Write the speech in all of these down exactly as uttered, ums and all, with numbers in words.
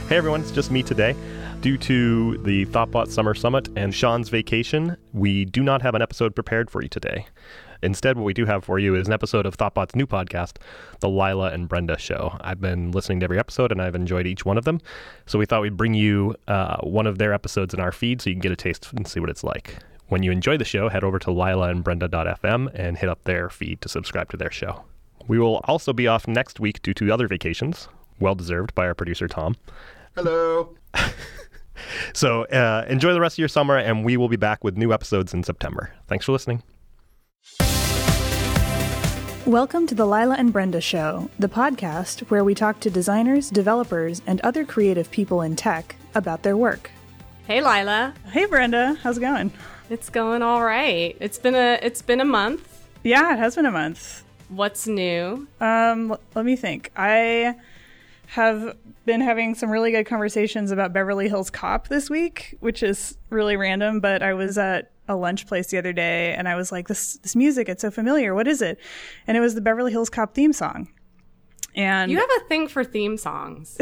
Hey everyone, it's just me today. Due to the Thoughtbot Summer Summit and Sean's vacation, we do not have an episode prepared for you today. Instead, what we do have for you is an episode of Thoughtbot's new podcast, The Lila and Brenda Show. I've been listening to every episode and I've enjoyed each one of them. So we thought we'd bring you uh, one of their episodes in our feed so you can get a taste and see what it's like. When you enjoy the show, head over to lila and brenda dot f m and hit up their feed to subscribe to their show. We will also be off next week due to other vacations, well-deserved by our producer, Tom. Hello. So uh, enjoy the rest of your summer, and we will be back with new episodes in September. Thanks for listening. Welcome to the Lila and Brenda Show, the podcast where we talk to designers, developers, and other creative people in tech about their work. Hey, Lila. Hey, Brenda. How's it going? It's going all right. It's been a it's been a month. Yeah, it has been a month. What's new? Um, l- let me think. I have been having some really good conversations about Beverly Hills Cop this week, which is really random, but I was at a lunch place the other day and I was like, this this music, it's so familiar. What is it? And it was the Beverly Hills Cop theme song. And you have a thing for theme songs.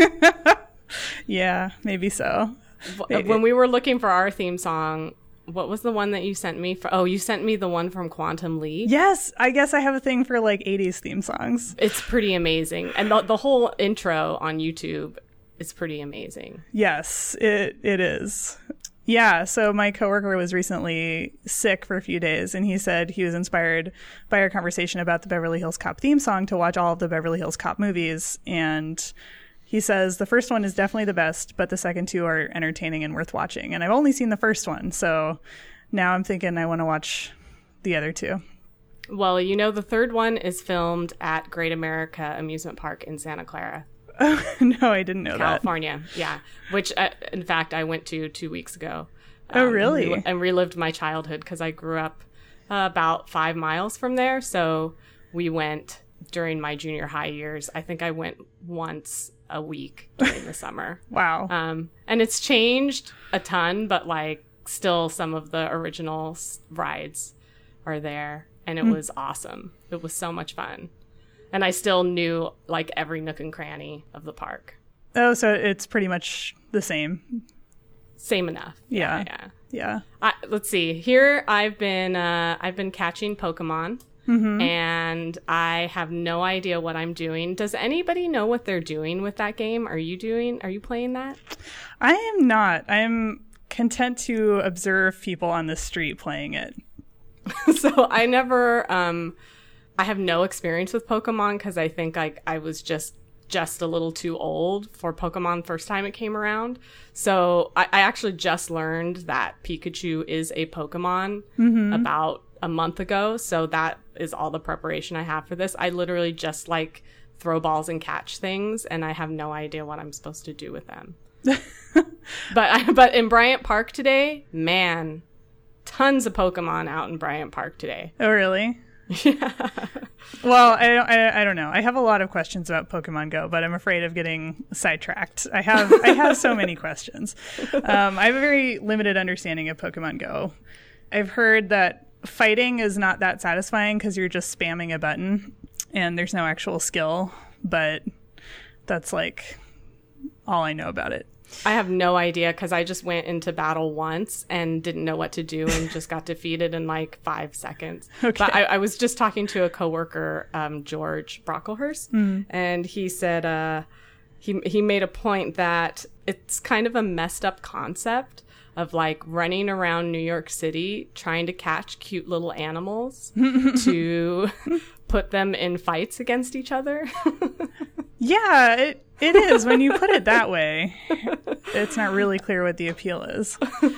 Yeah, maybe so. When we were looking for our theme song, what was the one that you sent me for? Oh, you sent me the one from Quantum Leap. Yes, I guess I have a thing for like eighties theme songs. It's pretty amazing. And the, the whole intro on YouTube is pretty amazing. Yes, it it is. Yeah, so my coworker was recently sick for a few days, and he said he was inspired by our conversation about the Beverly Hills Cop theme song to watch all of the Beverly Hills Cop movies. And he says the first one is definitely the best, but the second two are entertaining and worth watching. And I've only seen the first one, so now I'm thinking I want to watch the other two. Well, you know, the third one is filmed at Great America Amusement Park in Santa Clara. Oh, no, I didn't know California, that. Yeah. Which, uh, in fact, I went to two weeks ago. Um, oh, really? And, re- and relived my childhood because I grew up uh, about five miles from there. So we went during my junior high years. I think I went once a week during the summer. Wow. Um, and it's changed a ton, but like still some of the original rides are there. And it mm. was awesome. It was so much fun. And I still knew like every nook and cranny of the park. Oh, so it's pretty much the same. Same enough. Yeah. Yeah. Yeah. I, let's see. Here I've been uh, I've been catching Pokemon. Mm-hmm. And I have no idea what I'm doing. Does anybody know what they're doing with that game? Are you doing? Are you playing that? I am not. I'm content to observe people on the street playing it. So I never. Um, I have no experience with Pokemon because I think I I was just just a little too old for Pokemon first time it came around. So I, I actually just learned that Pikachu is a Pokemon mm-hmm. about a month ago. So that is all the preparation I have for this. I literally just like throw balls and catch things, and I have no idea what I'm supposed to do with them. but I, but in Bryant Park today, man, tons of Pokemon out in Bryant Park today. Oh, really? Yeah. Well, I don't, I, I don't know. I have a lot of questions about Pokemon Go, but I'm afraid of getting sidetracked. I have I have so many questions. Um, I have a very limited understanding of Pokemon Go. I've heard that fighting is not that satisfying because you're just spamming a button and there's no actual skill, but that's like all I know about it. I have no idea because I just went into battle once and didn't know what to do and just got defeated in like five seconds. Okay. But I, I was just talking to a coworker, um, George Brocklehurst, mm. and he said uh, he he made a point that it's kind of a messed up concept of like running around New York City trying to catch cute little animals to put them in fights against each other. Yeah, it it is when you put it that way. It's not really clear what the appeal is.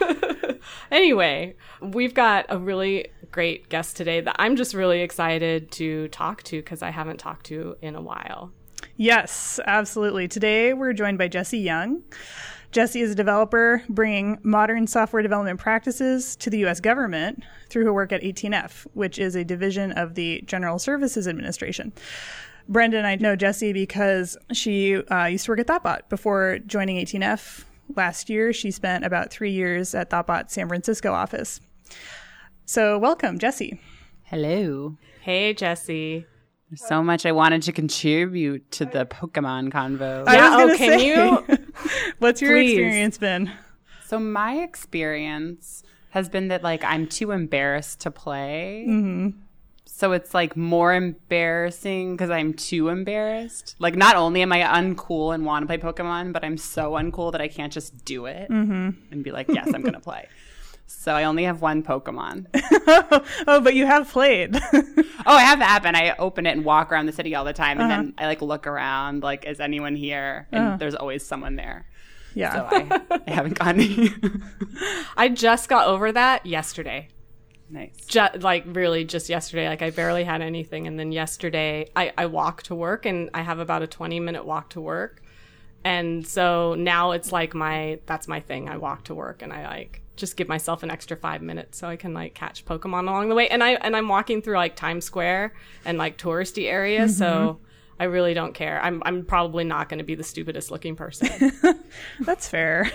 Anyway, we've got a really great guest today that I'm just really excited to talk to because I haven't talked to in a while. Yes, absolutely. Today we're joined by Jessie Young. Jessie is a developer bringing modern software development practices to the U S government through her work at eighteen F, which is a division of the General Services Administration. Brenda and I know Jessie because she uh, used to work at Thoughtbot before joining eighteen F. Last year, she spent about three years at Thoughtbot's San Francisco office. So welcome, Jessie. Hello. Hey, Jessie. There's so much I wanted to contribute to the Pokemon convo. I Yeah, was oh, gonna can say, you- What's your Please. experience been? So my experience has been that like I'm too embarrassed to play. Mm-hmm. So it's like more embarrassing because I'm too embarrassed. Like not only am I uncool and want to play Pokemon, but I'm so uncool that I can't just do it Mm-hmm. and be like, yes, I'm going to play. So I only have one Pokemon. Oh, but you have played. Oh, I have the app and I open it and walk around the city all the time. And Uh-huh. then I like look around, like, is anyone here? And Uh-huh. there's always someone there. Yeah. So I, I haven't gotten I just got over that yesterday. Nice. Ju- like really just yesterday. Like I barely had anything. And then yesterday I, I walk to work and I have about a twenty minute walk to work. And so now it's like my, that's my thing. I walk to work and I like just give myself an extra five minutes so I can like catch Pokemon along the way. And I, and I'm walking through like Times Square and like touristy areas. So I really don't care. I'm, I'm probably not going to be the stupidest looking person. That's fair.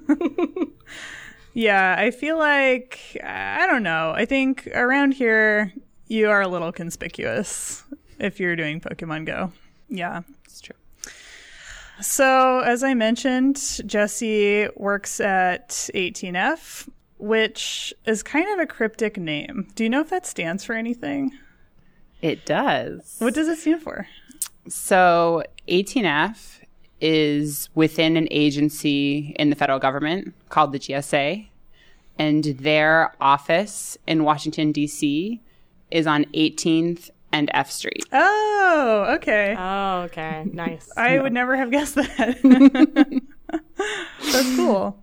Yeah, I feel like, I don't know. I think around here, you are a little conspicuous if you're doing Pokemon Go. Yeah. It's true. So, as I mentioned, Jesse works at eighteen F, which is kind of a cryptic name. Do you know if that stands for anything? It does. What does it stand for? So eighteen F is within an agency in the federal government called the G S A, and their office in Washington, D C is on eighteenth and F Street. Oh, okay. Oh, okay. Nice. I would never have guessed that. That's cool.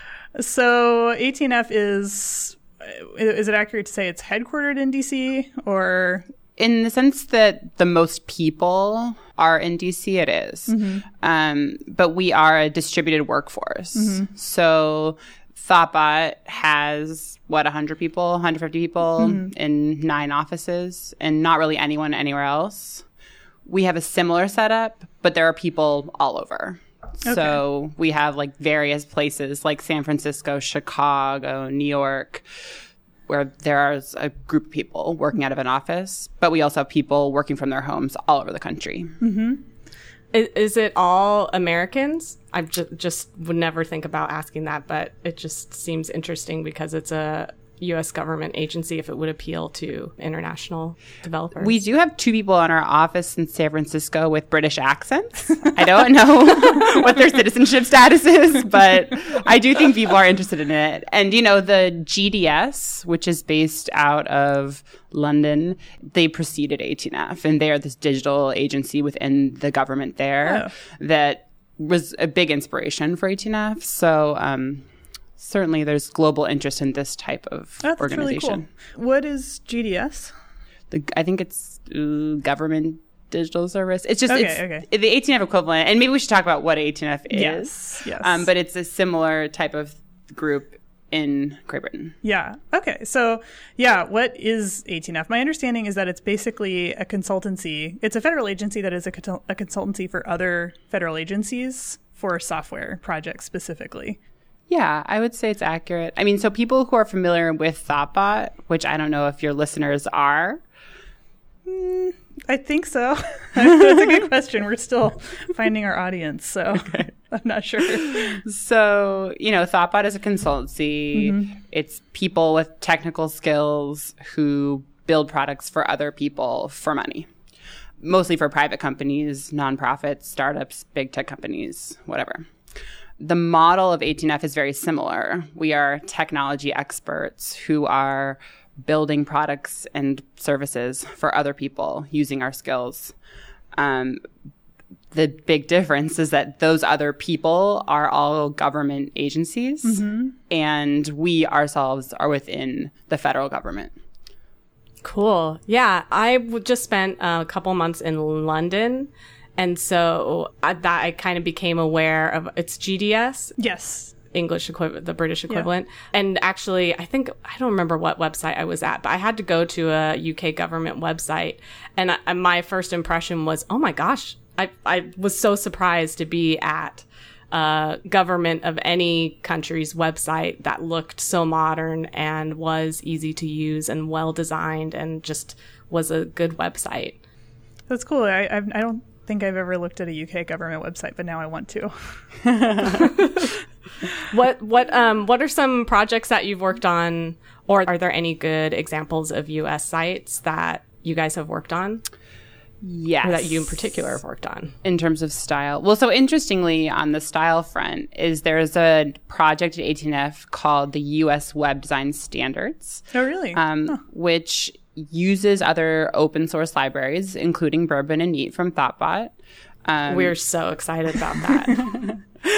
So eighteen F is, is it accurate to say it's headquartered in D C or? In the sense that the most people are in D C, it is. Mm-hmm. Um, but we are a distributed workforce. Mm-hmm. So ThoughtBot has, what, one hundred people, one hundred fifty people Mm-hmm. in nine offices and not really anyone anywhere else. We have a similar setup, but there are people all over. Okay. So we have like various places like San Francisco, Chicago, New York, where there is a group of people working out of an office, but we also have people working from their homes all over the country. Mm-hmm. Is, is it all Americans? I just, just would never think about asking that, but it just seems interesting because it's a U S government agency if it would appeal to international developers. We do have two people in our office in San Francisco with British accents. I don't know what their citizenship status is, but I do think people are interested in it. And, you know, the G D S, which is based out of London, they preceded eighteen F, and they are this digital agency within the government there Oh. that was a big inspiration for eighteen F. So, um, certainly there's global interest in this type of Oh, that's really organization. cool. What is G D S? The, I think it's uh, government digital service. It's just Okay, it's okay. the eighteen F equivalent, and maybe we should talk about what eighteen F is. Yes, yes. Um, but it's a similar type of group in Great Britain. Yeah. Okay. So, yeah, what is eighteen F? My understanding is that it's basically a consultancy. It's a federal agency that is a, consul- a consultancy for other federal agencies for software projects specifically. Yeah, I would say it's accurate. I mean, so people who are familiar with ThoughtBot, which I don't know if your listeners are. Mm, I think so. That's a good question. We're still finding our audience, so I'm not sure. So, you know, ThoughtBot is a consultancy. Mm-hmm. It's people with technical skills who build products for other people for money. Mostly for private companies, nonprofits, startups, big tech companies, whatever. The model of eighteen F is very similar. We are technology experts who are building products and services for other people using our skills. Um, the big difference is that those other people are all government agencies, mm-hmm. and we ourselves are within the federal government. Cool. Yeah, I w- just spent a couple months in London. And so I, that I kind of became aware of it's G D S. Yes. English equivalent, the British equivalent. Yeah. And actually, I think, I don't remember what website I was at, but I had to go to a U K government website. And I, my first impression was, oh my gosh, I, I was so surprised to be at a government of any country's website that looked so modern and was easy to use and well designed and just was a good website. That's cool. I I've, I don't think I've ever looked at a U K government website, but now I want to. What what um what are some projects that you've worked on, or are there any good examples of U S sites that you guys have worked on? Yes. Or that you in particular have worked on? In terms of style. Well, so interestingly, on the style front, is there's a project at eighteen F called the U S Web Design Standards. Oh, really? Um, huh. Which uses other open source libraries, including Bourbon and Neat from Thoughtbot. Um, We're so excited about that.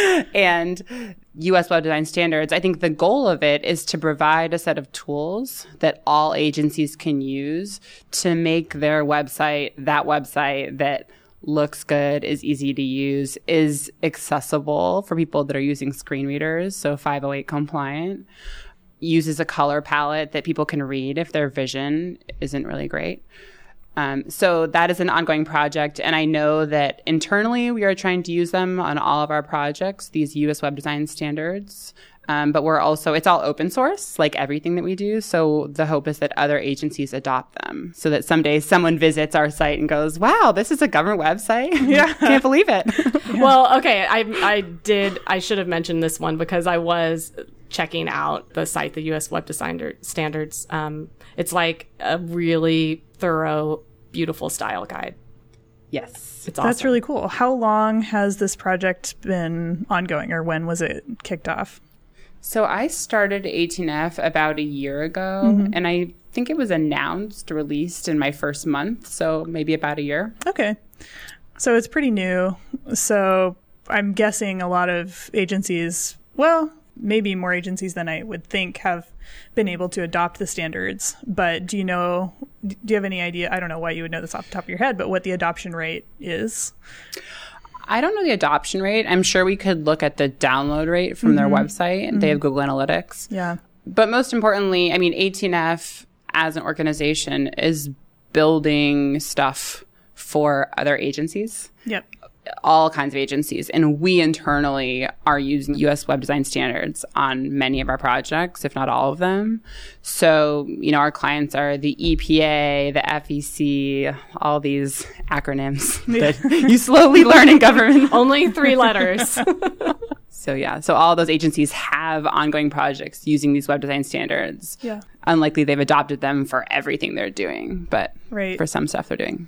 And U S Web Design Standards, I think the goal of it is to provide a set of tools that all agencies can use to make their website, that website that looks good, is easy to use, is accessible for people that are using screen readers, so five oh eight compliant, uses a color palette that people can read if their vision isn't really great. Um, so that is an ongoing project, and I know that internally we are trying to use them on all of our projects, these U S Web Design Standards. Um, but we're also, it's all open source, like everything that we do. So the hope is that other agencies adopt them so that someday someone visits our site and goes, wow, this is a government website. Yeah. Can't believe it. Yeah. Well, okay. I, I did, I should have mentioned this one because I was checking out the site, the U S Web Design Standards. Um, it's like a really thorough, beautiful style guide. Yes. It's awesome. That's really cool. How long has this project been ongoing, or when was it kicked off? So I started eighteen F about a year ago, mm-hmm. and I think it was announced, released in my first month, so maybe about a year. Okay. So it's pretty new. So I'm guessing a lot of agencies, well, maybe more agencies than I would think, have been able to adopt the standards. But do you know, do you have any idea, I don't know why you would know this off the top of your head, but what the adoption rate is? I don't know the adoption rate. I'm sure we could look at the download rate from mm-hmm. their website. Mm-hmm. They have Google Analytics. Yeah. But most importantly, I mean, eighteen F as an organization is building stuff for other agencies. Yep. All kinds of agencies. And we internally are using U S Web Design Standards on many of our projects, if not all of them. So, you know, our clients are the E P A, the F E C, all these acronyms that you slowly learn in government. Only three letters. So, yeah. So all those agencies have ongoing projects using these web design standards. Yeah. Unlikely they've adopted them for everything they're doing, but right. for some stuff they're doing.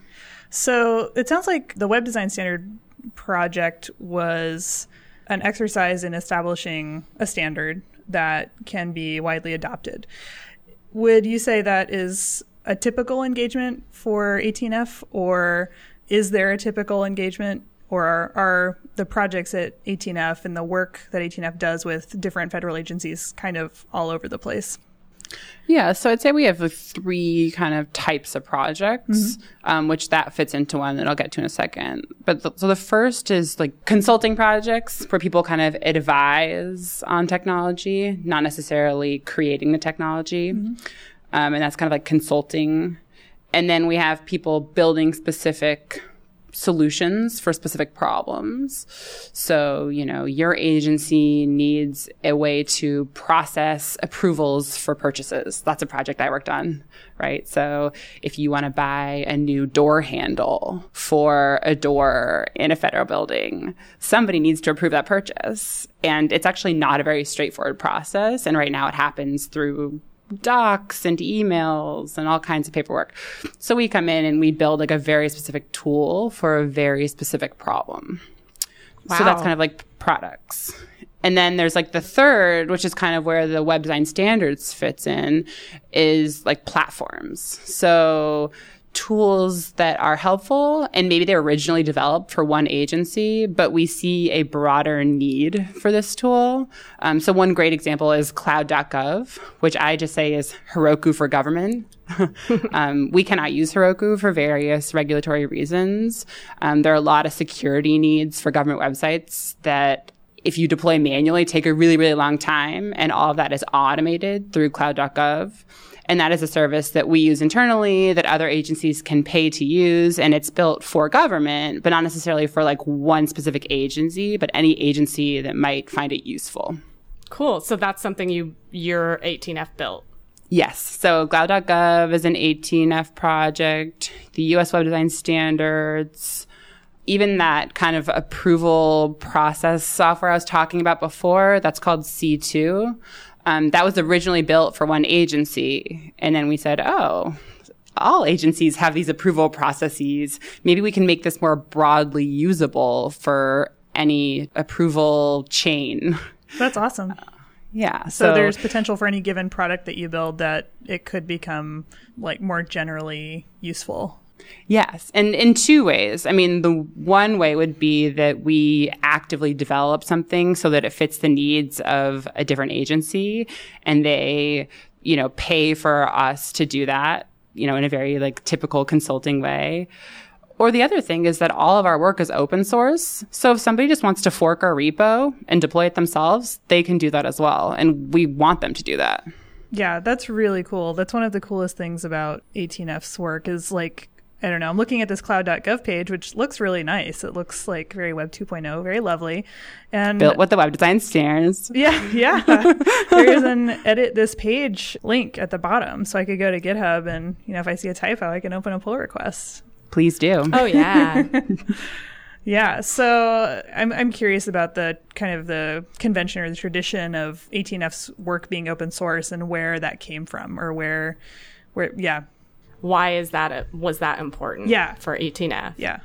So it sounds like the Web Design Standard project was an exercise in establishing a standard that can be widely adopted. Would you say that is a typical engagement for eighteen F, or is there a typical engagement, or are, are the projects at eighteen F and the work that eighteen F does with different federal agencies kind of all over the place? Yeah, so I'd say we have three kind of types of projects, mm-hmm. um, which that fits into one that I'll get to in a second. But the, so the first is like consulting projects where people kind of advise on technology, not necessarily creating the technology. Mm-hmm. Um, and that's kind of like consulting. And then we have people building specific solutions for specific problems. So, you know, your agency needs a way to process approvals for purchases. That's a project I worked on, right? So if you want to buy a new door handle for a door in a federal building, somebody needs to approve that purchase. And it's actually not a very straightforward process. And right now it happens through docs and emails and all kinds of paperwork. So we come in and we build like a very specific tool for a very specific problem. Wow. So that's kind of like products. And then there's like the third, which is kind of where the Web Design Standards fits in, is like platforms. So tools that are helpful, and maybe they were originally developed for one agency, but we see a broader need for this tool. Um, so one great example is cloud dot gov, which I just say is Heroku for government. um, we cannot use Heroku for various regulatory reasons. Um, there are a lot of security needs for government websites that, if you deploy manually, take a really, really long time, and all of that is automated through cloud dot gov. And that is a service that we use internally that other agencies can pay to use. And it's built for government, but not necessarily for like one specific agency, but any agency that might find it useful. Cool. So that's something you, your eighteen F built. Yes. So cloud dot gov is an eighteen F project, the U S Web Design Standards, even that kind of approval process software I was talking about before, that's called C two. Um, that was originally built for one agency. And then we said, oh, all agencies have these approval processes. Maybe we can make this more broadly usable for any approval chain. That's awesome. Yeah. So, So, there's potential for any given product that you build that it could become like more generally useful. yes. And in two ways. I mean, the one way would be that we actively develop something so that it fits the needs of a different agency and they, you know, pay for us to do that, you know, in a very like typical consulting way. Or the other thing is that all of our work is open source. So if somebody just wants to fork our repo and deploy it themselves, they can do that as well. And we want them to do that. Yeah, that's really cool. That's one of the coolest things about eighteen F's work is like, I don't know, I'm looking at this cloud dot gov page, which looks really nice. It looks like very Web two point oh, very lovely. And Built with the Web Design Standards. yeah, yeah. There is an edit this page link at the bottom. So I could go to GitHub and, you know, if I see a typo, I can open a pull request. Please do. Oh, yeah. Yeah, so I'm I'm curious about the kind of the convention or the tradition of eighteen F's work being open source and where that came from, or where, where yeah, Why is that, a, was that important Yeah. for eighteen F? yeah,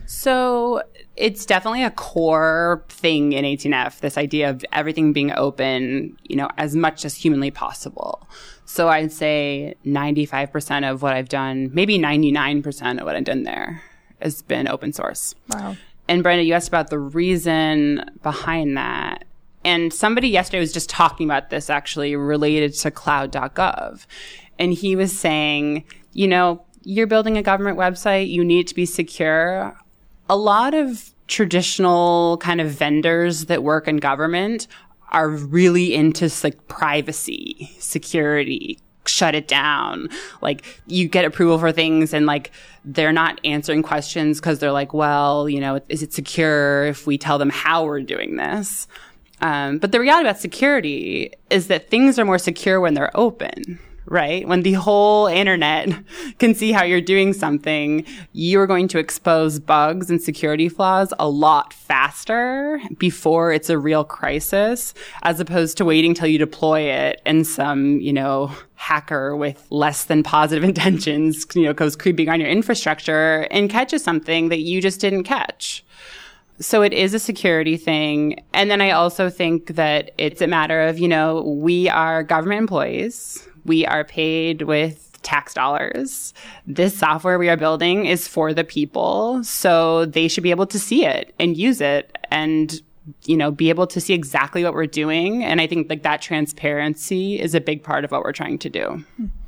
So it's definitely a core thing in eighteen F, this idea of everything being open, you know, as much as humanly possible. So I'd say ninety-five percent of what I've done, maybe ninety-nine percent of what I've done there has been open source. wow, And Brenda, you asked about the reason behind that. And somebody yesterday was just talking about this actually related to cloud dot gov. And he was saying, you know, you're building a government website, you need to be secure. A lot of traditional kind of vendors that work in government are really into like privacy, security, shut it down. Like you get approval for things and like they're not answering questions because they're like, well, you know, is it secure if we tell them how we're doing this? Um, but the reality about security is that things are more secure when they're open, right? When the whole internet can see how you're doing something, you're going to expose bugs and security flaws a lot faster before it's a real crisis, as opposed to waiting till you deploy it and some, you know, hacker with less than positive intentions, you know, goes creeping on your infrastructure and catches something that you just didn't catch. So it is a security thing. And then I also think that it's a matter of, you know, we are government employees. We are paid with tax dollars. This software we are building is for the people. So they should be able to see it and use it and, you know, be able to see exactly what we're doing. And I think like that transparency is a big part of what we're trying to do.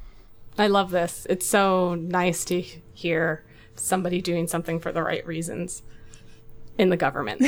I love this. It's so nice to hear somebody doing something for the right reasons in the government.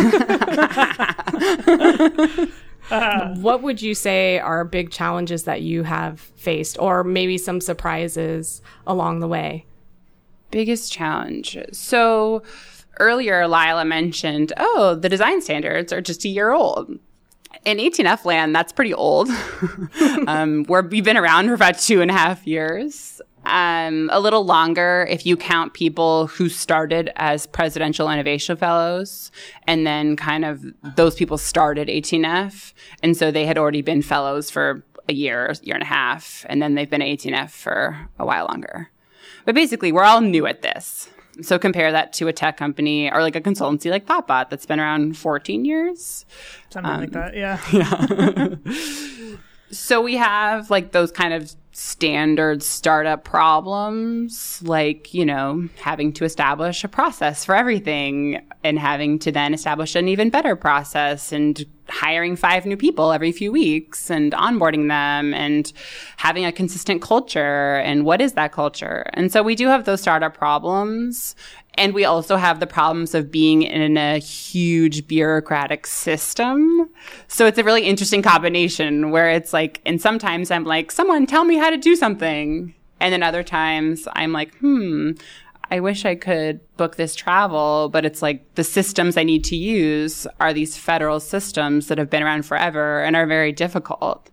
Uh, what would you say are big challenges that you have faced, or maybe some surprises along the way? Biggest challenge. So earlier, Lila mentioned, oh, the design standards are just a year old. In eighteen F land, that's pretty old. um, we're, we've been around for about two and a half years. Um, a little longer if you count people who started as Presidential Innovation Fellows, and then kind of those people started eighteen F, and so they had already been fellows for a year, year and a half, and then they've been at eighteen F for a while longer. But basically, we're all new at this. So compare that to a tech company or like a consultancy like ThoughtBot that's been around fourteen years. something Um, like that, yeah. Yeah. So we have like those kind of standard startup problems, like, you know, having to establish a process for everything and having to then establish an even better process and hiring five new people every few weeks and onboarding them and having a consistent culture. And what is that culture? And so we do have those startup problems. And we also have the problems of being in a huge bureaucratic system. So it's a really interesting combination where it's like, and sometimes I'm like, someone tell me how to do something. And then other times I'm like, hmm, I wish I could book this travel, but it's like the systems I need to use are these federal systems that have been around forever and are very difficult.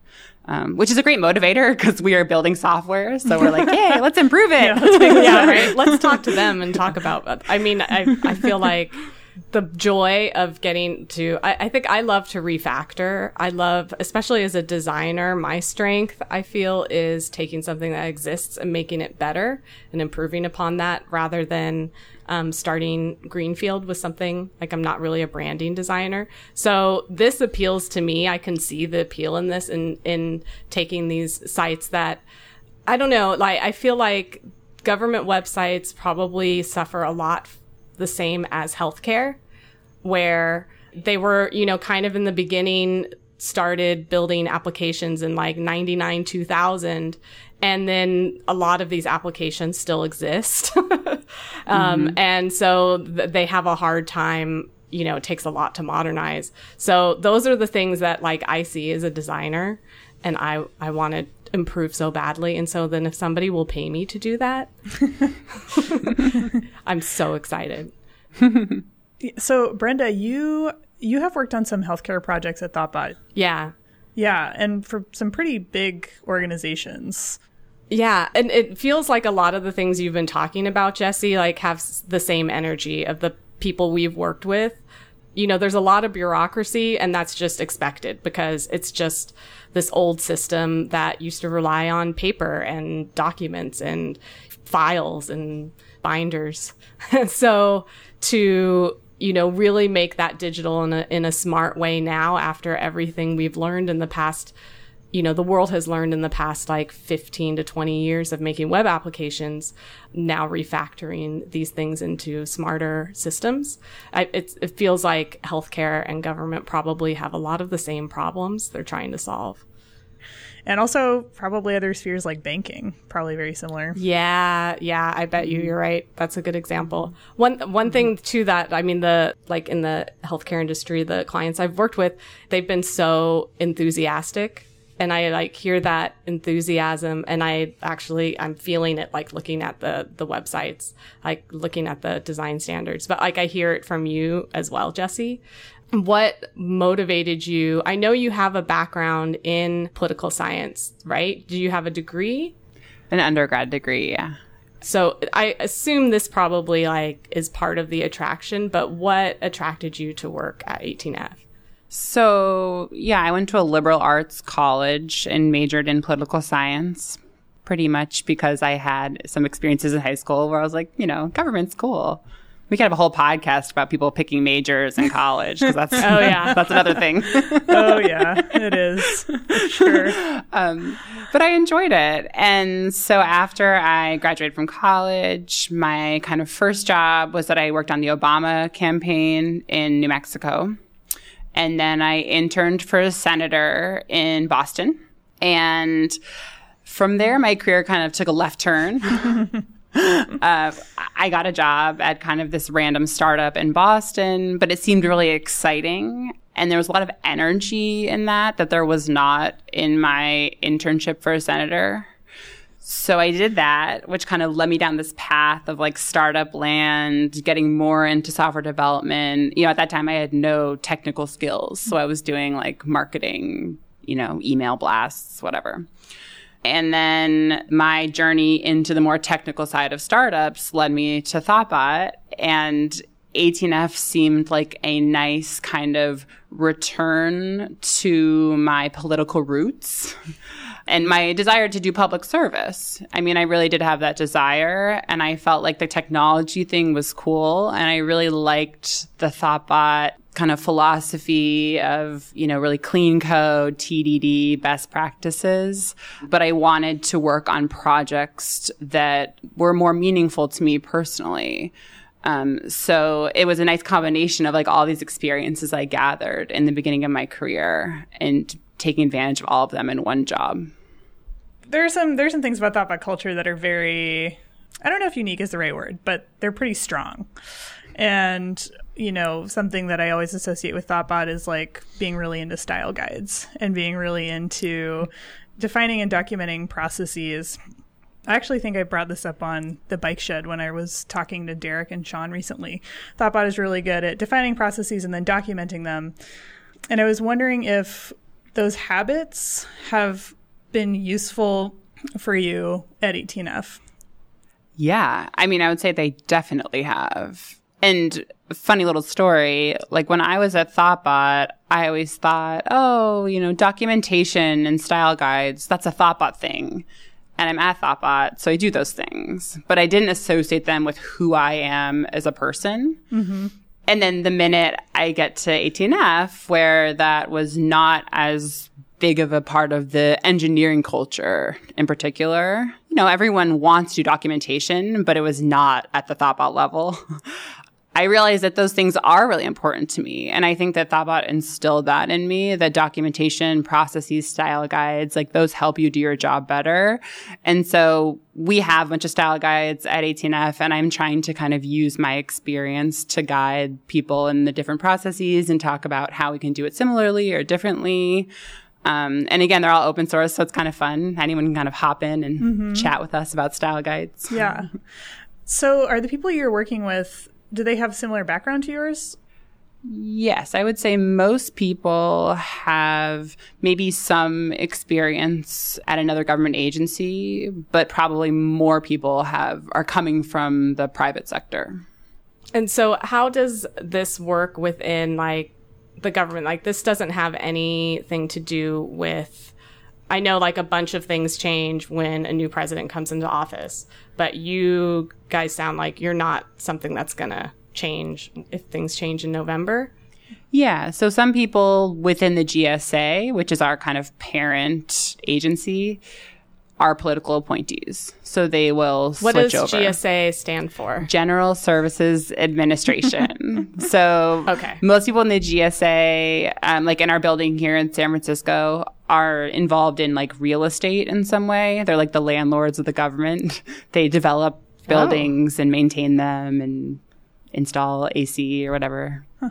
Um, which is a great motivator because we are building software. So we're like, yay, let's improve it. Yeah, let's make Yeah, right. Let's talk to them and talk about, I mean, I, I feel like the joy of getting to, I, I think I love to refactor. I love, especially as a designer, my strength, I feel, is taking something that exists and making it better and improving upon that rather than um, starting greenfield with something like I'm not really a branding designer. So this appeals to me. I can see the appeal in this in, in taking these sites that, I don't know, like, I feel like government websites probably suffer a lot the same as healthcare, where they were, you know, kind of in the beginning started building applications in like ninety-nine, two thousand. And then a lot of these applications still exist. um, mm-hmm. And so th- they have a hard time, you know, it takes a lot to modernize. So those are the things that like I see as a designer and I, I want to improve so badly. And so then if somebody will pay me to do that, I'm so excited. So Brenda, you you have worked on some healthcare projects at Thoughtbot. Yeah. Yeah, and for some pretty big organizations. Yeah, and it feels like a lot of the things you've been talking about, Jesse, like have s- the same energy of the people we've worked with. You know, there's a lot of bureaucracy, and that's just expected because it's just this old system that used to rely on paper and documents and files and binders. So to, you know, really make that digital in a, in a smart way now after everything we've learned in the past, you know, the world has learned in the past like fifteen to twenty years of making web applications, now refactoring these things into smarter systems. I, it's, it feels like healthcare and government probably have a lot of the same problems they're trying to solve. And also probably other spheres like banking, probably very similar. Yeah, yeah, I bet you you're right. That's a good example. One one thing too that, I mean, the like in the healthcare industry, the clients I've worked with, they've been so enthusiastic. And I like hear that enthusiasm, and I actually, I'm feeling it like looking at the, the websites, like looking at the design standards, but like I hear it from you as well, Jesse. What motivated you? I know you have a background in political science, right? Do you have a degree? An undergrad degree, yeah. So I assume this probably like is part of the attraction, but what attracted you to work at eighteen F? So, yeah, I went to a liberal arts college and majored in political science, pretty much because I had some experiences in high school where I was like, you know, government's cool. We could have a whole podcast about people picking majors in college because that's, oh, yeah. that's another thing. Oh, yeah, it is. Sure. Um, but I enjoyed it. And so after I graduated from college, my kind of first job was that I worked on the Obama campaign in New Mexico. And then I interned for a senator in Boston. And from there, my career kind of took a left turn. uh, I got a job at kind of this random startup in Boston, but it seemed really exciting. And there was a lot of energy in that that there was not in my internship for a senator. So I did that, which kind of led me down this path of like startup land, getting more into software development. You know, at that time I had no technical skills. So I was doing like marketing, you know, email blasts, whatever. And then my journey into the more technical side of startups led me to Thoughtbot, and eighteen F seemed like a nice kind of return to my political roots and my desire to do public service. I mean, I really did have that desire, and I felt like the technology thing was cool, and I really liked the Thoughtbot kind of philosophy of, you know, really clean code, T D D, best practices. But I wanted to work on projects that were more meaningful to me personally. Um, so it was a nice combination of like all these experiences I gathered in the beginning of my career and taking advantage of all of them in one job. There's some there's some things about Thoughtbot culture that are very, I don't know if unique is the right word, but they're pretty strong. And, you know, something that I always associate with Thoughtbot is like being really into style guides and being really into defining and documenting processes. I actually think I brought this up on the Bike Shed when I was talking to Derek and Sean recently. Thoughtbot is really good at defining processes and then documenting them. And I was wondering if those habits have been useful for you at eighteen F? Yeah. I mean, I would say they definitely have. And funny little story, like when I was at Thoughtbot, I always thought, oh, you know, documentation and style guides, that's a Thoughtbot thing. And I'm at Thoughtbot, so I do those things. But I didn't associate them with who I am as a person. Mm-hmm. And then the minute I get to eighteen F, where that was not as big of a part of the engineering culture in particular, you know, everyone wants to do documentation, but it was not at the Thoughtbot level. I realized that those things are really important to me. And I think that Thoughtbot instilled that in me, that documentation, processes, style guides, like those help you do your job better. And so we have a bunch of style guides at eighteen F, and I'm trying to kind of use my experience to guide people in the different processes and talk about how we can do it similarly or differently. Um, and again, they're all open source, so it's kind of fun. Anyone can kind of hop in and mm-hmm. chat with us about style guides. Yeah. So are the people you're working with, do they have similar background to yours? Yes, I would say most people have maybe some experience at another government agency, but probably more people have are coming from the private sector. And so how does this work within like the government? Like this doesn't have anything to do with, I know like a bunch of things change when a new president comes into office, but you guys sound like you're not something that's going to change if things change in November. Yeah. So some people within the G S A, which is our kind of parent agency, are political appointees. So they will what switch does over. G S A stand for? General Services Administration. So okay. most people in the G S A, um, like in our building here in San Francisco, are involved in like real estate in some way. They're like the landlords of the government. They develop buildings oh. and maintain them and install A C or whatever. Huh.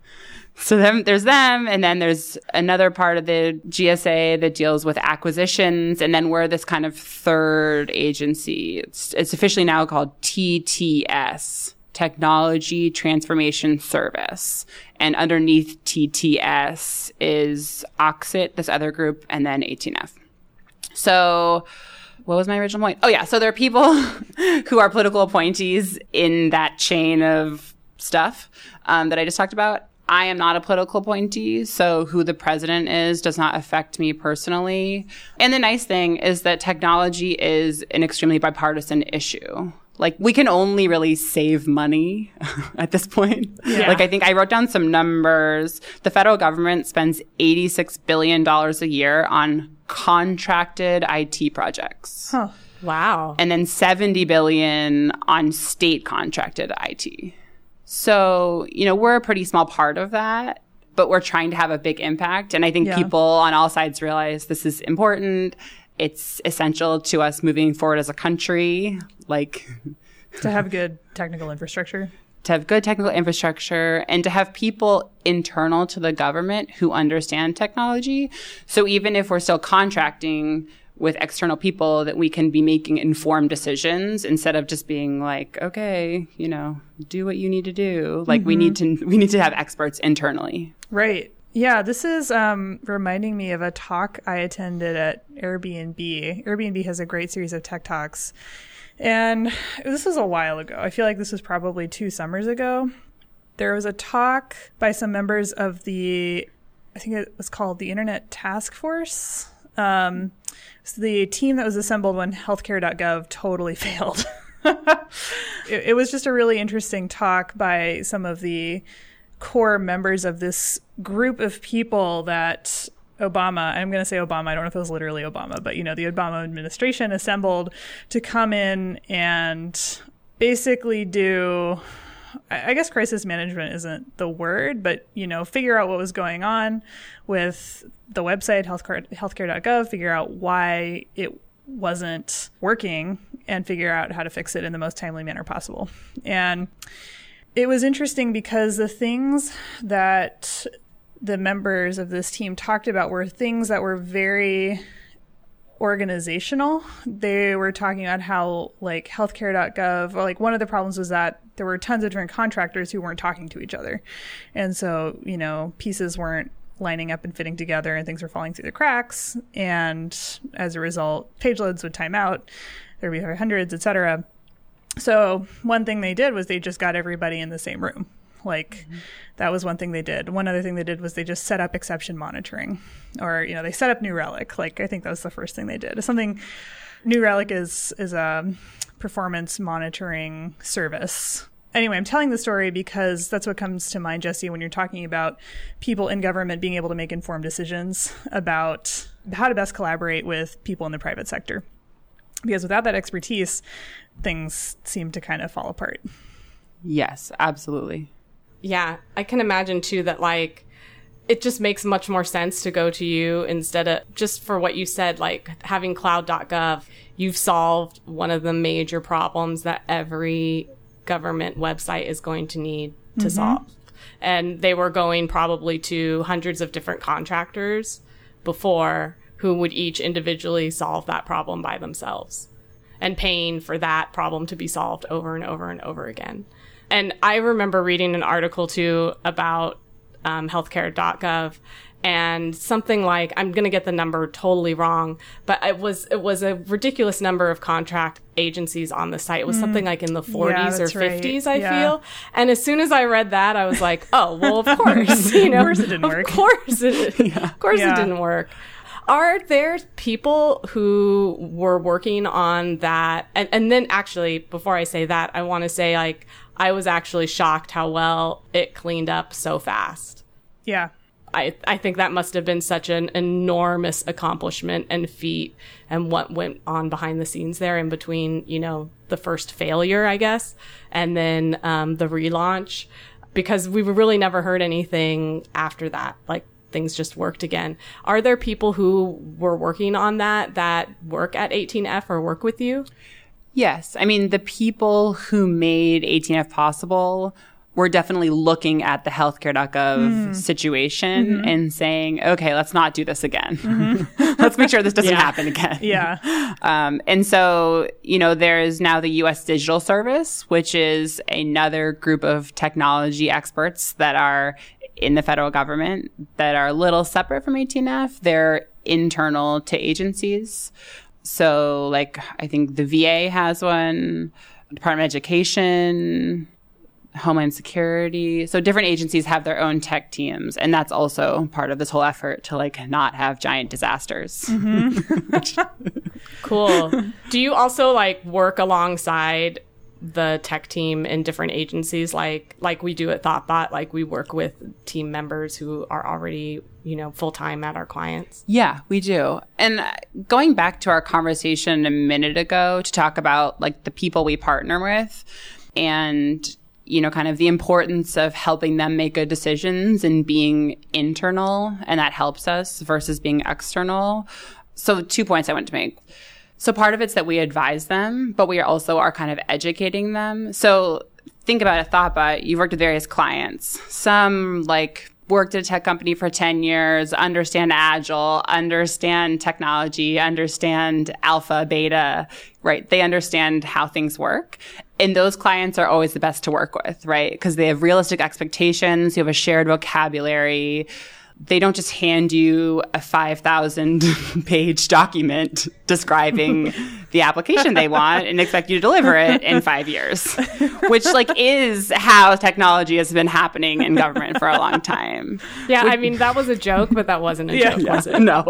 So then there's them, and then there's another part of the G S A that deals with acquisitions, and then we're this kind of third agency. It's, it's officially now called T T S, Technology Transformation Service. And underneath T T S is O C S I T, this other group, and then eighteen F. So what was my original point? Oh, yeah. So there are people who are political appointees in that chain of stuff um, that I just talked about. I am not a political appointee, so who the president is does not affect me personally. And the nice thing is that technology is an extremely bipartisan issue. Like, we can only really save money at this point. Yeah. Like, I think I wrote down some numbers. The federal government spends eighty-six billion dollars a year on contracted I T projects. Huh. Wow. And then seventy billion dollars on state contracted I T. So, you know, we're a pretty small part of that, but we're trying to have a big impact. And I think yeah. people on all sides realize this is important. It's essential to us moving forward as a country, like to have good technical infrastructure, to have good technical infrastructure and to have people internal to the government who understand technology. So even if we're still contracting with external people, that we can be making informed decisions instead of just being like, okay, you know, do what you need to do. Like mm-hmm. we need to, we need to have experts internally. Right. Yeah. This is um, reminding me of a talk I attended at Airbnb. Airbnb has a great series of tech talks. And this was a while ago. I feel like this was probably two summers ago. There was a talk by some members of the, I think it was called the Internet Task Force. Um, it's the team that was assembled when healthcare dot gov totally failed. it, it was just a really interesting talk by some of the core members of this group of people that Obama, I'm going to say Obama, I don't know if it was literally Obama, but, you know, the Obama administration assembled to come in and basically do, I guess crisis management isn't the word, but, you know, figure out what was going on with the website, healthcare, healthcare dot gov, figure out why it wasn't working and figure out how to fix it in the most timely manner possible. And it was interesting because the things that the members of this team talked about were things that were very organizational. They were talking about how like healthcare dot gov, or like one of the problems was that there were tons of different contractors who weren't talking to each other. And so, you know, pieces weren't lining up and fitting together and things were falling through the cracks. And as a result, page loads would time out. There'd be hundreds, et cetera. So one thing they did was they just got everybody in the same room. Like mm-hmm. that was one thing they did. One other thing they did was they just set up exception monitoring, or, you know, they set up New Relic. Like, I think that was the first thing they did. It's something, New Relic is, is a performance monitoring service. Anyway, I'm telling the story because that's what comes to mind, Jesse, when you're talking about people in government being able to make informed decisions about how to best collaborate with people in the private sector. Because without that expertise, things seem to kind of fall apart. Yes, absolutely. Yeah, I can imagine too that like it just makes much more sense to go to you instead of just for what you said, like having cloud dot gov. You've solved one of the major problems that every government website is going to need to mm-hmm. solve. And they were going probably to hundreds of different contractors before who would each individually solve that problem by themselves and paying for that problem to be solved over and over and over again. And I remember reading an article too about um, healthcare dot gov and something like, I'm going to get the number totally wrong, but it was it was a ridiculous number of contract agencies on the site. It was mm. something like in the forties yeah, or fifties, right. I yeah. feel. And as soon as I read that, I was like, oh, well, of course. You know, of course it didn't work. Of course it, yeah. of course yeah. it didn't work. Are there people who were working on that? And, and then actually, before I say that, I want to say, like, I was actually shocked how well it cleaned up so fast. Yeah. I, I think that must have been such an enormous accomplishment and feat and what went on behind the scenes there in between, you know, the first failure, I guess, and then um, the relaunch, because we really never heard anything after that. Like, things just worked again. Are there people who were working on that that work at eighteen F or work with you? Yes. I mean, the people who made eighteen F possible were definitely looking at the healthcare dot gov mm. situation mm-hmm. and saying, okay, let's not do this again. Mm-hmm. Let's make sure this doesn't yeah. happen again. Yeah. Um, and so, you know, there is now the U S Digital Service, which is another group of technology experts that are in the federal government that are a little separate from eighteen F. They're internal to agencies. So, like, I think the V A has one, Department of Education, Homeland Security. So different agencies have their own tech teams. And that's also part of this whole effort to, like, not have giant disasters. Mm-hmm. Cool. Do you also, like, work alongside the tech team in different agencies like like we do at ThoughtBot? Like, we work with team members who are already, you know, full-time at our clients? Yeah, we do. And going back to our conversation a minute ago to talk about, like, the people we partner with and, you know, kind of the importance of helping them make good decisions and being internal, and that helps us versus being external. So two points I want to make. So part of it's that we advise them, but we also are kind of educating them. So think about a ThoughtBot. You've worked with various clients. Some, like, worked at a tech company for ten years, understand Agile, understand technology, understand alpha, beta, right? They understand how things work. And those clients are always the best to work with, right? Because they have realistic expectations. You have a shared vocabulary. They don't just hand you a five thousand page document describing the application they want and expect you to deliver it in five years, which, like, is how technology has been happening in government for a long time. Yeah, which, I mean, that was a joke, but that wasn't a yeah, joke, yeah, was it? No.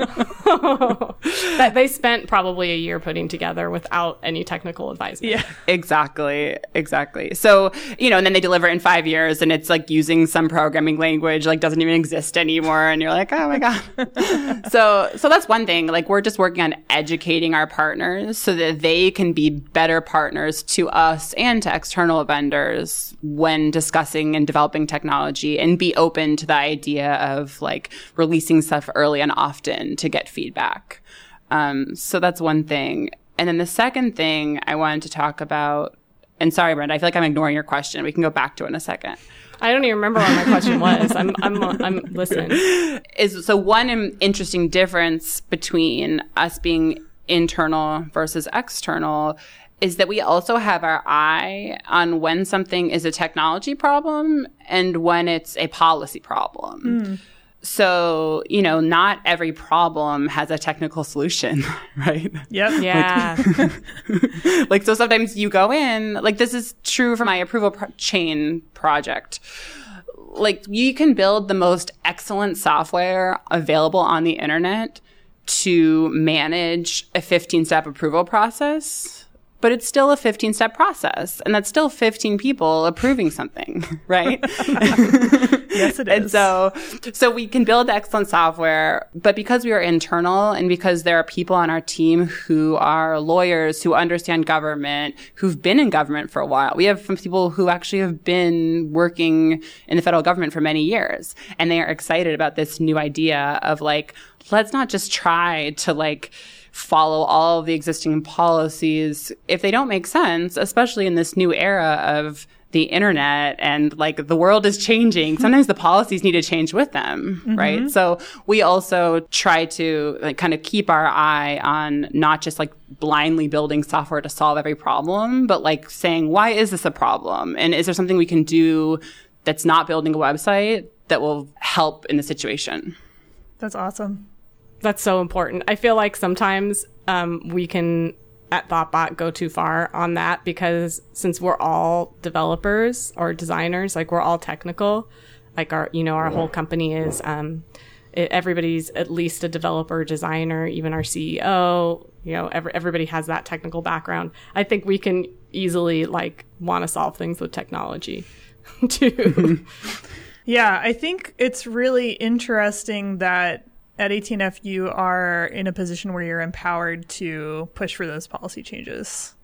That they spent probably a year putting together without any technical advisement. Yeah, exactly. Exactly. So, you know, and then they deliver it in five years and it's like using some programming language, like, doesn't even exist anymore. And you're like, oh my God. so, so that's one thing. Like, we're just working on educating our partners so that they can be better partners to us and to external vendors when discussing and developing technology, and be open to the idea of, like, releasing stuff early and often to get feedback. Um, so that's one thing. And then the second thing I wanted to talk about, and sorry, Brenda, I feel like I'm ignoring your question. We can go back to it in a second. I don't even remember what my question was. I'm, I'm, I'm listening. Is so one interesting difference between us being internal versus external is that we also have our eye on when something is a technology problem and when it's a policy problem. Mm. So, you know, not every problem has a technical solution, right? Yep. Yeah. Like, like, so sometimes you go in, like, this is true for my approval pro- chain project. Like, you can build the most excellent software available on the internet to manage a fifteen-step approval process, but it's still a fifteen-step process, and that's still fifteen people approving something, right? Yes, it is. And so, so we can build excellent software, but because we are internal and because there are people on our team who are lawyers, who understand government, who've been in government for a while. We have some people who actually have been working in the federal government for many years, and they are excited about this new idea of like, let's not just try to like follow all of the existing policies if they don't make sense, especially in this new era of the internet and like the world is changing. Sometimes the policies need to change with them, mm-hmm. right? So we also try to like kind of keep our eye on not just like blindly building software to solve every problem, but like saying, why is this a problem? And is there something we can do that's not building a website that will help in the situation? That's awesome. That's so important. I feel like sometimes um, we can, at Thoughtbot, go too far on that because since we're all developers or designers, like we're all technical, like our, you know, our whole company is, um, it, everybody's at least a developer, designer, even our C E O, you know, every, everybody has that technical background. I think we can easily like want to solve things with technology too. Yeah, I think it's really interesting that at eighteen F, you are in a position where you're empowered to push for those policy changes.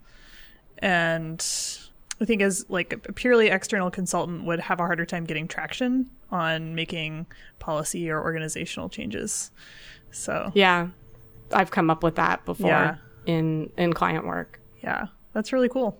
And I think as like a purely external consultant would have a harder time getting traction on making policy or organizational changes. So yeah, I've come up with that before yeah. in, in client work. Yeah, that's really cool.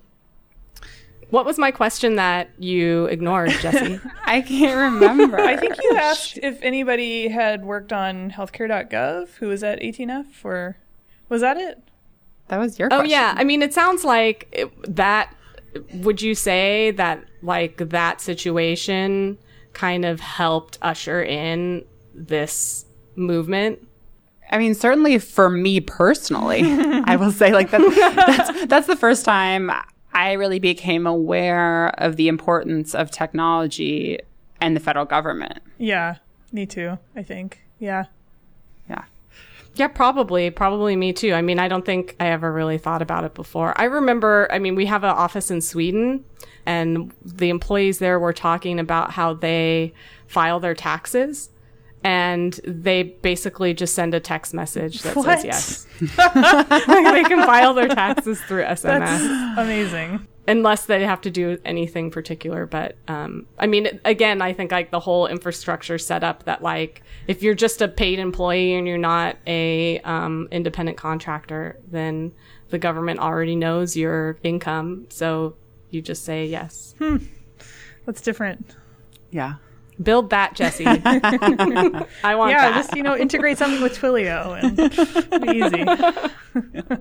What was my question that you ignored, Jessie? I can't remember. I think you asked if anybody had worked on healthcare dot gov who was at eighteen F, or was that it? That was your oh, question. yeah. I mean, it sounds like it, that, would you say that like that situation kind of helped usher in this movement? I mean, certainly for me personally, I will say like that, that's, that's the first time I really became aware of the importance of technology and the federal government. Yeah, me too, I think. Yeah. Yeah. Yeah, probably. Probably me too. I mean, I don't think I ever really thought about it before. I remember, I mean, we have an office in Sweden, and the employees there were talking about how they file their taxes. And they basically just send a text message that what? says yes. Like they can file their taxes through S M S. That's amazing. Unless they have to do anything particular. But, um, I mean, again, I think like the whole infrastructure set up that like, if you're just a paid employee and you're not a, um, independent contractor, then the government already knows your income. So you just say yes. Hmm. That's different. Yeah. Build that, Jessie. I want yeah, that. just, you know, integrate something with Twilio and be easy.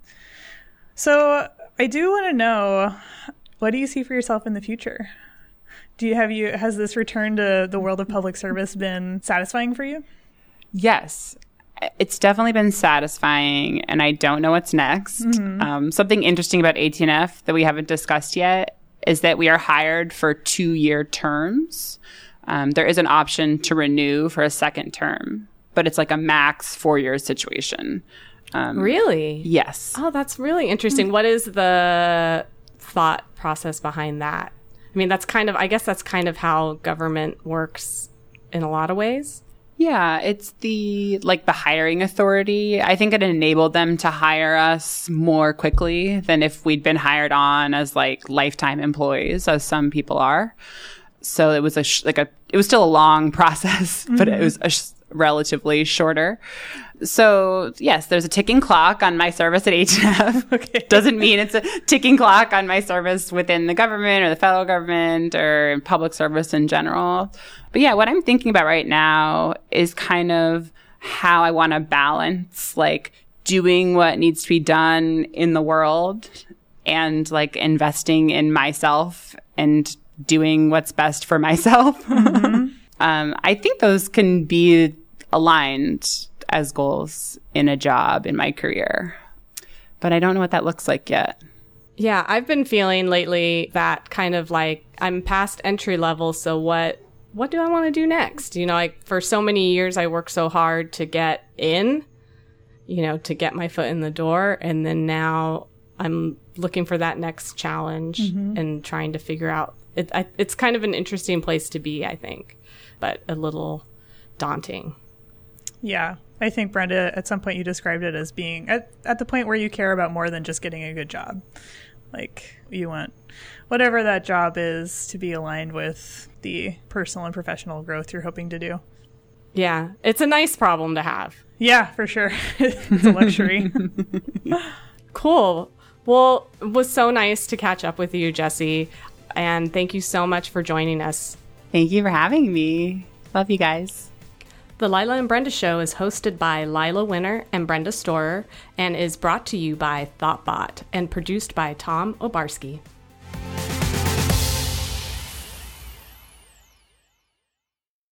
So I do want to know, what do you see for yourself in the future? Do you have you, has this return to the world of public service been satisfying for you? Yes. It's definitely been satisfying, and I don't know what's next. Mm-hmm. Um, something interesting about eighteen F that we haven't discussed yet is that we are hired for two-year terms. Um, there is an option to renew for a second term, but it's like a max four-year situation. Um, really? Yes. Oh, that's really interesting. Mm-hmm. What is the thought process behind that? I mean, that's kind of, I guess that's kind of how government works in a lot of ways. Yeah, it's the, like the hiring authority. I think it enabled them to hire us more quickly than if we'd been hired on as like lifetime employees, as some people are. So it was a sh- like a it was still a long process, mm-hmm. but it was a sh- relatively shorter. So yes, there's a ticking clock on my service at eighteen F. Okay. Doesn't mean it's a ticking clock on my service within the government or the federal government or in public service in general. But yeah, what I'm thinking about right now is kind of how I want to balance like doing what needs to be done in the world and like investing in myself and doing what's best for myself. Mm-hmm. Um, I think those can be aligned as goals in a job in my career, but I don't know what that looks like yet. Yeah, I've been feeling lately that kind of like I'm past entry level. So what, what do I want to do next? You know, like for so many years, I worked so hard to get in, you know, to get my foot in the door. And then now I'm looking for that next challenge mm-hmm. and trying to figure out it. I, it's kind of an interesting place to be, I think, but a little daunting. Yeah. I think, Brenda, at some point you described it as being at, at the point where you care about more than just getting a good job. Like, you want whatever that job is to be aligned with the personal and professional growth you're hoping to do. Yeah, it's a nice problem to have. Yeah, for sure. It's a luxury. Cool. Well, it was so nice to catch up with you, Jessie. And thank you so much for joining us. Thank you for having me. Love you guys. The Lila and Brenda Show is hosted by Lila Winner and Brenda Storer and is brought to you by ThoughtBot and produced by Tom Obarski.